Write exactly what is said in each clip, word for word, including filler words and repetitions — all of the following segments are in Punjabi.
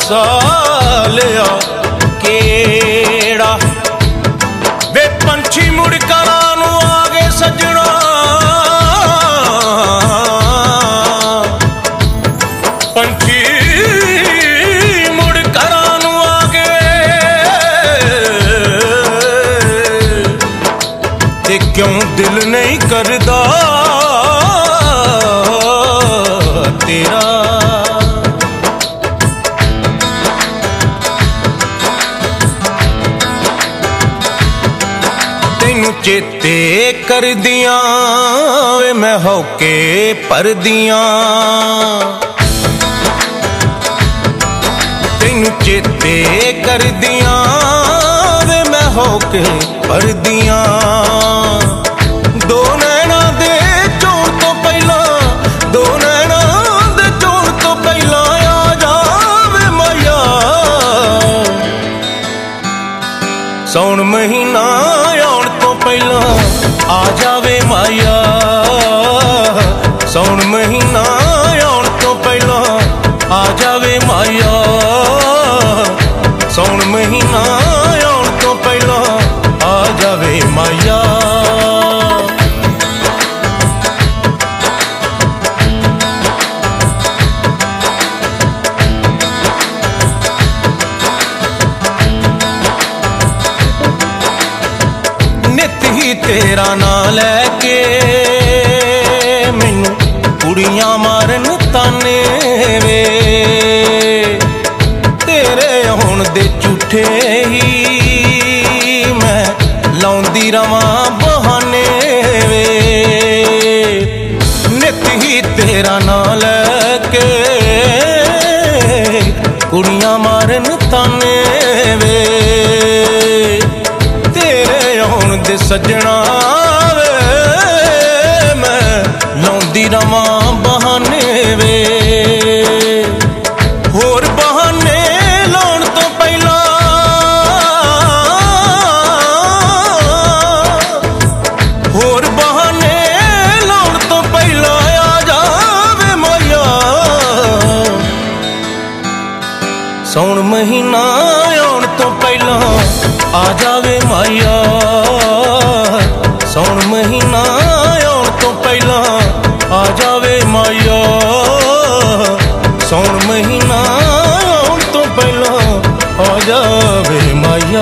ਵਸਾ ਲਿਆ ਕਿਹੜਾ ਵੇ ਪੰਛੀ ਮੁੜ ਘਰਾਂ ਨੂੰ ਆ ਗਏ ਸੱਜਣਾ ਪੰਛੀ ਮੁੜ ਘਰਾਂ ਨੂੰ ਆ ਗਏ ਤੇ ਕਿਉਂ ਦਿਲ ਨਹੀਂ ਕਰਦਾ ਤੇਰਾ ਤੈਨੂੰ ਚੇਤੇ ਕਰਦੀਆਂ ਵੇ ਮੈਂ ਹੋ ਕੇ ਪਰਦੀਆਂ ਤੈਨੂੰ ਚੇਤੇ ਕਰਦੀਆਂ ਵੇ ਮੈਂ ਹੋ ਕੇ ਪਰਦੀਆਂ ਦੋ ਨੈਣਾ ਦੇ ਚੋਣ ਤੋਂ ਪਹਿਲਾਂ ਦੋ ਨੈਣਾ ਦੇ ਚੋਣ ਤੋਂ ਪਹਿਲਾਂ ਆ ਜਾਵੇ ਮਾਇਆ ਸੌਣ ਮਹੀਨਾ ਆਉਣ ਤੋਂ ਪਹਿਲਾਂ ਆ ਜਾਵੇ ਮਾਇਆ ਸੌਣ ਮਹੀਨਾ ਆਉਣ ਤੋਂ ਪਹਿਲਾਂ ਆ ਜਾਵੇ ਮਾਇਆ ਸੌਣ ਮਹੀਨਾ ਆਉਣ ਤੋਂ ਪਹਿਲਾਂ ਆ ਜਾਵੇ ਮਾਇਆ ਨਿਤ ਹੀ ਤੇਰਾ ਨਾਂ ਲੈ ਕੇ ਮੈਨੂੰ ਕੁੜੀਆਂ ਮਾਰਨ ਤਾਨੇ ਵੇ ਤੇਰੇ ਹੁਣ ਦੇ ਝੂਠੇ ਹੀ ਮੈਂ ਲਾਉਂਦੀ ਰਵਾਂ ਬਹਾਨੇ ਵੇ ਨਿਤ ਹੀ ਤੇਰਾ ਨਾਂ ਲੈ ਕੇ ਕੁੜੀਆਂ ਮਾਰਨ ਤਾਨੇ ਵੇ ਤੇਰੇ ਹੁਣ ਦੇ ਸੱਜਣਾ ਵੇ ਮੈਂ ਲਾਉਂਦੀ ਰਵਾਂ ਬਹਾਨੇ ਵੇ ਹੋਰ ਬਹਾਨੇ ਲਾਉਣ ਤੋਂ ਪਹਿਲਾਂ ਹੋਰ ਬਹਾਨੇ ਲਾਉਣ ਤੋਂ ਪਹਿਲਾਂ ਆ ਜਾਵੇ ਮਾਇਆ ਸੌਣ ਮਹੀਨਾ ਆਉਣ ਤੋਂ ਪਹਿਲਾਂ ਆ ਜਾਵੇ ਮਾਇਆ ਸੌਣ ਮਹੀਨਾ ਆਉਣ ਤੋਂ ਪਹਿਲਾਂ ਆ ਜਾਵੇ ਮਾਇਆ ਸੌਣ ਮਹੀਨਾ ਆਉਣ ਤੋਂ ਪਹਿਲਾਂ ਆ ਜਾਵੇ ਮਾਇਆ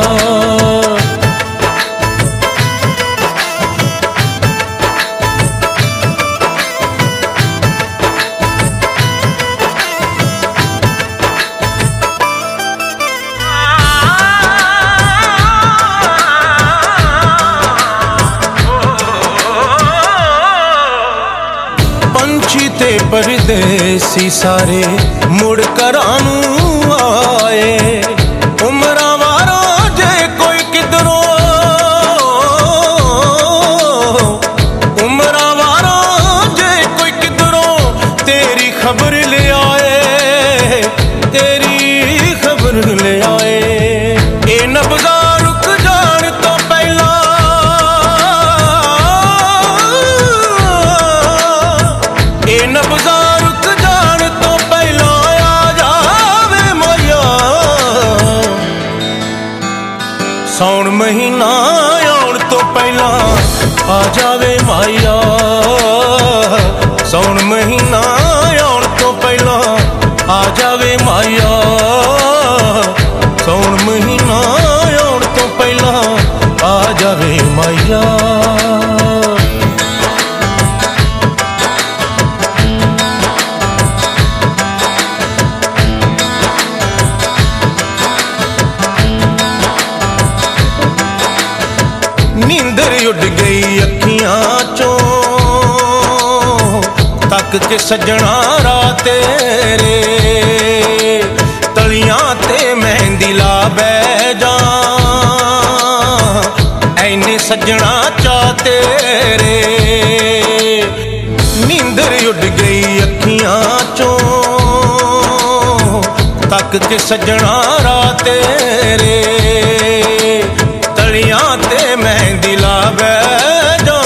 ਪੰਛੀ ਤੇ ਪਰਦੇਸੀ ਸਾਰੇ ਮੁੜ ਘਰਾਂ ਨੂੰ ਆਏ ਉਮਰਾਂ ਵਾਰਾਂ ਜੇ ਕੋਈ ਕਿਧਰੋਂ ਉਮਰਾਂ ਵਾਰਾਂ ਜੇ ਕੋਈ ਕਿਧਰੋਂ ਤੇਰੀ ਖਬਰ ਲਿਆਏ ਤੇਰੀ ਖਬਰ ਲਿਆਏ ਇਹ ਨਬਜ਼ਾ ਰੁਕ ਜਾਣ ਤੋਂ ਪਹਿਲਾਂ ਇਹ ਨਬਜ਼ਾ ਰੁਕ ਜਾਣ ਤੋਂ ਪਹਿਲਾਂ ਆ ਜਾਵੇ ਮਾਇਆ ਸੌਣ ਮਹੀਨਾ ਆਉਣ ਤੋਂ ਪਹਿਲਾਂ ਆ ਜਾਵੇ ਮਾਇਆ ਸੌਣ ਮਹੀਨਾ ਆਉਣ ਤੋਂ ਪਹਿਲਾਂ ਆ ਜਾਵੇ ਮਾਇਆ ਸੌਣ ਮਹੀਨਾ ਆਉਣ ਤੋਂ ਪਹਿਲਾਂ ਆ ਜਾਵੇ ਮਾਇਆ ਨੀਂਦਰ ਉੱਡ ਗਈ ਅੱਖੀਆਂ ਚੋਂ ਤੱਕ ਕੇ ਸੱਜਣਾ ਰਾਤ ਤੇਰੇ ਤਲੀਆਂ ਤੇ ਮਹਿੰਦੀ ਲਾ ਬਹਿ ਜਾ ਐਨੇ ਸੱਜਣਾ ਚਾਹ ਤੇਰੇ ਨੀਂਦਰ ਉੱਡ ਗਈ ਅੱਖੀਆਂ ਚੋਂ ਤੱਕ ਕੇ ਸੱਜਣਾ ਰਾਤ ਤੇਰੇ ਤਲੀਆਂ ਤੇ ਮਹਿੰਦੀ ਲਾ ਬਹਿ ਜਾ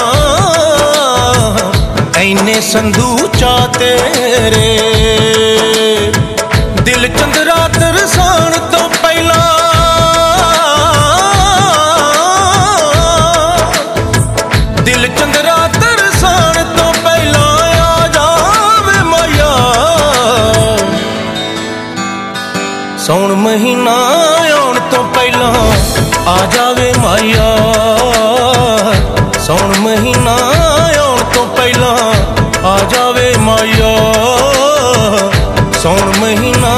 ਐਨੇ ਸੰਧੂ ਚਾ ਤੇਰੇ ਦਿਲ ਦਿਲ ਚੰਦਰਾ ਤਰਸਾਣ ਤੋਂ ਪਹਿਲਾਂ ਦਿਲ ਚੰਦਰਾ ਤਰਸਾਣ ਤੋਂ ਪਹਿਲਾਂ ਆ ਜਾਵੇ ਮਾਇਆ ਸੌਣ ਮਹੀਨਾ ਆਉਣ ਤੋਂ ਪਹਿਲਾਂ ਆ ਜਾਵੇ ਮਾਇਆ ਸੌਣ ਮਹੀਨਾ ਆਉਣ ਤੋਂ ਪਹਿਲਾਂ ਆ ਜਾਵੇ ਮਾਇਆ ਸੌਣ ਮਹੀਨਾ